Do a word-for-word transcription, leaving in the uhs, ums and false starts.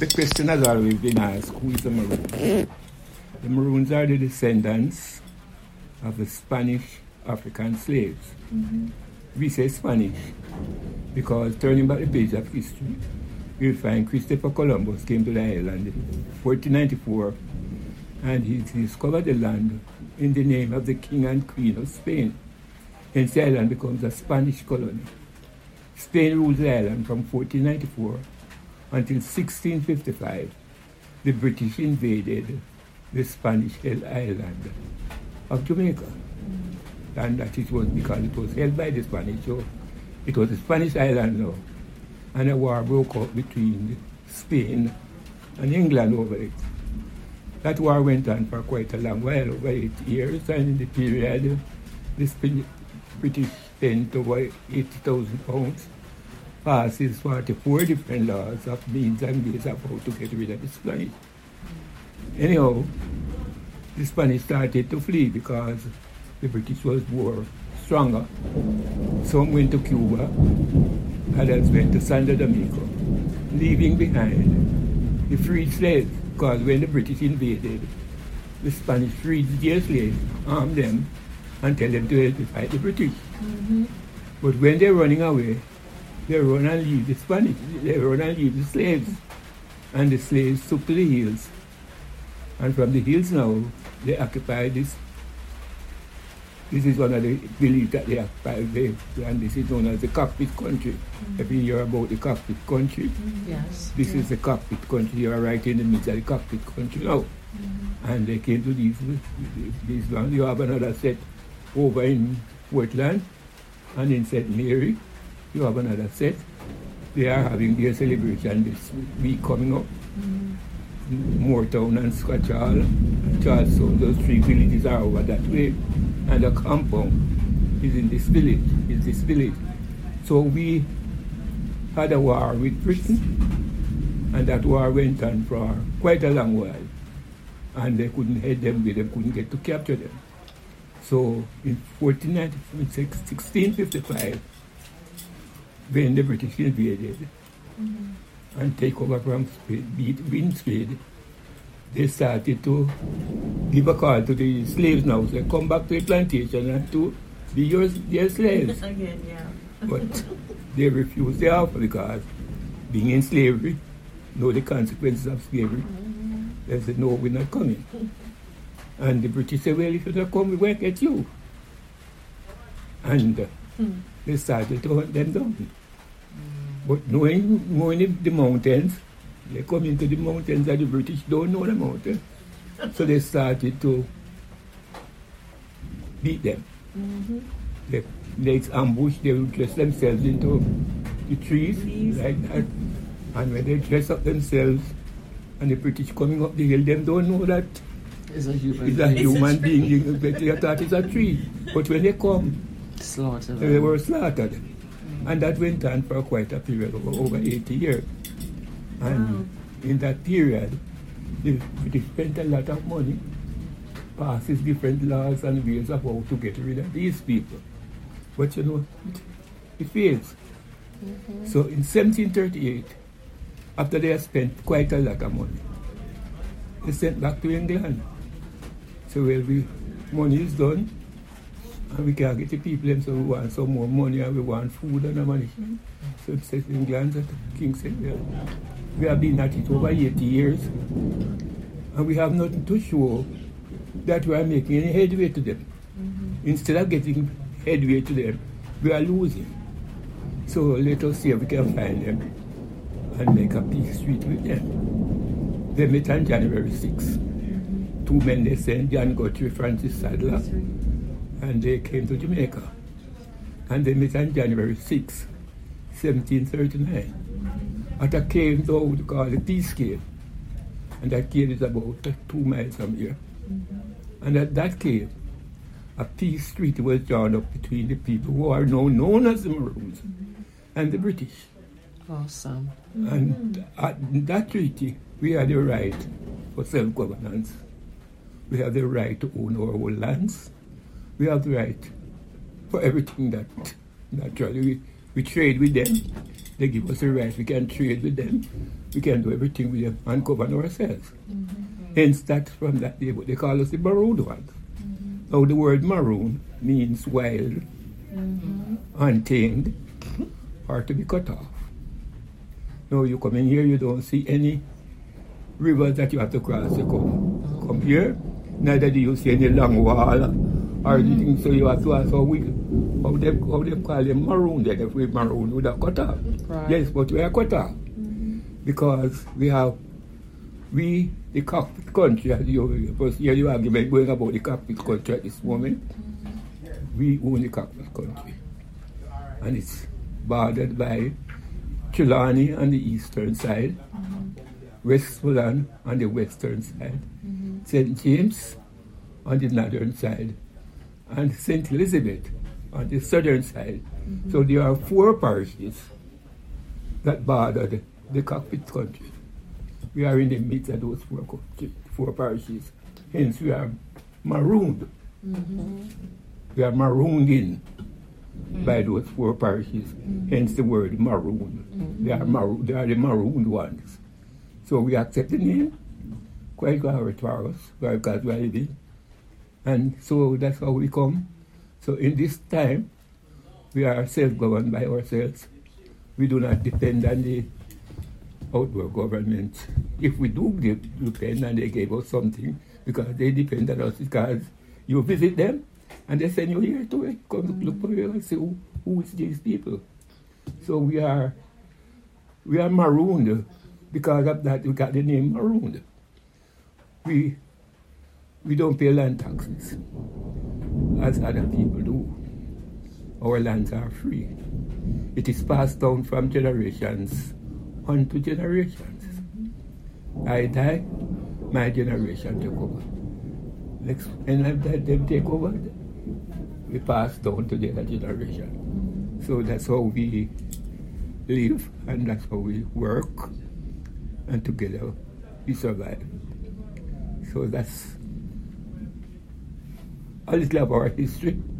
The question has always been asked, who is the Maroons? The Maroons are the descendants of the Spanish African slaves. Mm-hmm. We say Spanish because turning back the page of history, you'll find Christopher Columbus came to the island in fourteen ninety-four, and he discovered the land in the name of the King and Queen of Spain. Hence the island becomes a Spanish colony. Spain ruled the island from fourteen ninety-four until sixteen fifty-five. The British invaded the Spanish-held island of Jamaica. Mm-hmm. And that it was because it was held by the Spanish, so it was a Spanish island now. And a war broke out between Spain and England over it. That war went on for quite a long while, over eight years, and in the period, the British spent over eighty thousand pounds, passes forty-four different laws of means and ways of how to get rid of the Spanish. Anyhow, the Spanish started to flee because the British was more stronger. Some went to Cuba, others went to Santo Domingo, leaving behind the freed slaves, because when the British invaded, the Spanish freed their slaves, armed them, and tell them to help to fight the British. Mm-hmm. But when they're running away, they run and leave the Spanish, they run and leave the slaves. And the slaves took to the hills. And from the hills now, they occupy this. This is one of the villages that they occupy there, and this is known as the cockpit country. Mm-hmm. If you hear about the cockpit country, mm-hmm. yes, this yes. is the cockpit country. You are right in the midst of the cockpit country now. Mm-hmm. And they came to these, these ones. You have another set over in Portland, and in Saint Mary, you have another set. They are having their celebration this week coming up. Mm-hmm. Moortown and Scotch Hall and Charlestown, those three villages are over that way. And the compound is in this village, is this village. So we had a war with Britain, and that war went on for quite a long while. And they couldn't head them with, they couldn't get to capture them. So in sixteen fifty-five, when the British invaded, mm-hmm. and take over from Spain, Spain, they started to give a call to the slaves now. They come back to the plantation and to be your, their slaves. Again, yeah. But they refused the offer because being in slavery, know the consequences of slavery. Mm-hmm. They said, no, we're not coming. And the British said, well, if you don't come, we won't get you. And uh, mm. they started to hunt them down. But knowing, knowing the mountains, they come into the mountains and the British don't know the mountains. So they started to beat them. Mm-hmm. They, they ambush, they would dress themselves into the trees Please. like that. And when they dress up themselves and the British coming up the hill, them don't know that it's a human, it's a human being. They thought it's a tree. But when they come, slaughtered. They were slaughtered. And that went on for quite a period, over, over eighty years. And wow. in that period, they, they spent a lot of money, passes different laws and ways of how to get rid of these people. But you know, it, it fails. Mm-hmm. So in seventeen thirty-eight, after they had spent quite a lot of money, they sent back to England. So well, we, money is done, and we can't get the people in, so we want some more money and we want food and money. Mm-hmm. So it says England, that the king said, well, we have been at it over eighty years, and we have nothing to show that we are making any headway to them. Mm-hmm. Instead of getting headway to them, we are losing. So let us see if we can find them and make a peace treaty with them. They met on January sixth. Mm-hmm. Two men they sent, John Guthrie, Francis Sadler, and they came to Jamaica. And they met on January sixth, seventeen thirty-nine. Mm-hmm. At a cave though called the Peace Cave. And that cave is about two miles from here. Mm-hmm. And at that cave, a peace treaty was drawn up between the people who are now known as the Maroons mm-hmm. and the British. Awesome. And at that treaty, we had the right for self-governance. We have the right to own our own lands. We have the right for everything that naturally we, we trade with them. They give us the right. We can trade with them. We can do everything with them and govern ourselves. Mm-hmm. Hence, that from that day, what they call us the marooned ones. Mm-hmm. Now, the word maroon means wild, Mm-hmm. untamed, or to be cut off. Now, you come in here, you don't see any rivers that you have to cross to come. Come here, neither do you see any long wall or anything, so you have to ask how we, how they, how they call them maroon, then if we maroon, we are cut off. Right. Yes, but we are cut off. Mm-hmm. Because we have, we, the cockpit country, as you first hear the argument going about the cockpit country at this moment, we own the cockpit country. And it's bordered by Trelawney on the eastern side, Westmoreland on the western side, Mm-hmm. Saint James on the northern side, and Saint Elizabeth on the southern side. Mm-hmm. So there are four parishes that border the, the cockpit country. We are in the midst of those four, country, four parishes. Hence we are marooned. Mm-hmm. We are marooned in by those four parishes. Hence the word maroon. Mm-hmm. They are maroon, they are the marooned ones. So we accept the name, quite good for us, because we are living. And so that's how we come. So in this time, we are self-governed by ourselves. We do not depend on the outdoor government. If we do depend and they gave us something, because they depend on us, because you visit them and they send you here to it. Come look for you and say, who, who is these people? So we are, we are marooned. Because of that, we got the name marooned. We, we don't pay land taxes as other people do. Our lands are free. It is passed down from generations onto generations. I die, my generation take over. Next, and after them take over, we pass down to the other generation. So that's how we live, and that's how we work, and together we survive. So that's a little of our history.